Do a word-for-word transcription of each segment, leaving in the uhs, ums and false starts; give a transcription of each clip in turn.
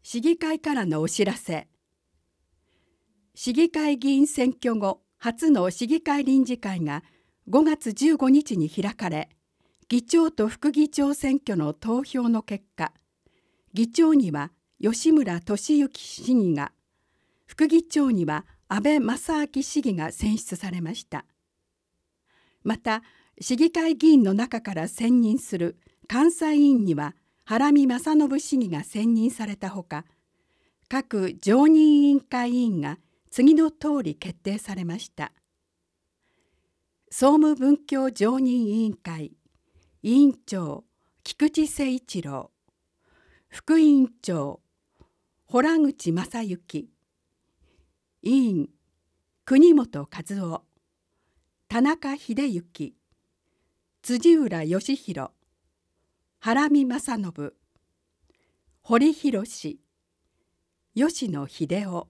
市議会からのお知らせ。市議会議員選挙後初の市議会臨時会がごがつじゅうごにちに開かれ、議長と副議長選挙の投票の結果、議長には吉村俊之市議が、副議長には安倍正明市議が選出されました。また、市議会議員の中から選任する監査委員には原見正信市議が選任されたほか、各常任委員会委員が次の通り決定されました。総務文教常任委員会委員長菊池誠一郎、副委員長洞口正幸、委員国本和夫、田中秀之、辻浦義弘、原見正信、堀博、吉野秀夫。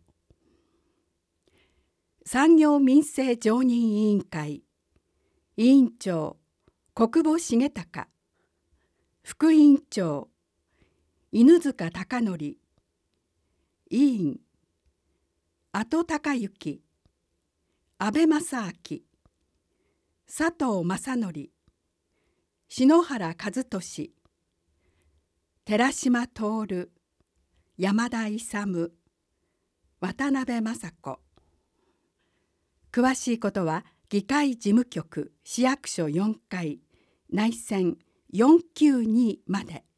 産業民生常任委員会委員長国保重隆、副委員長犬塚貴則、委員阿戸孝之、安倍正明、佐藤正則、篠原和俊、寺島徹、山田勇、渡辺雅子。詳しいことは議会事務局市役所よんかい内線よんきゅうにまで。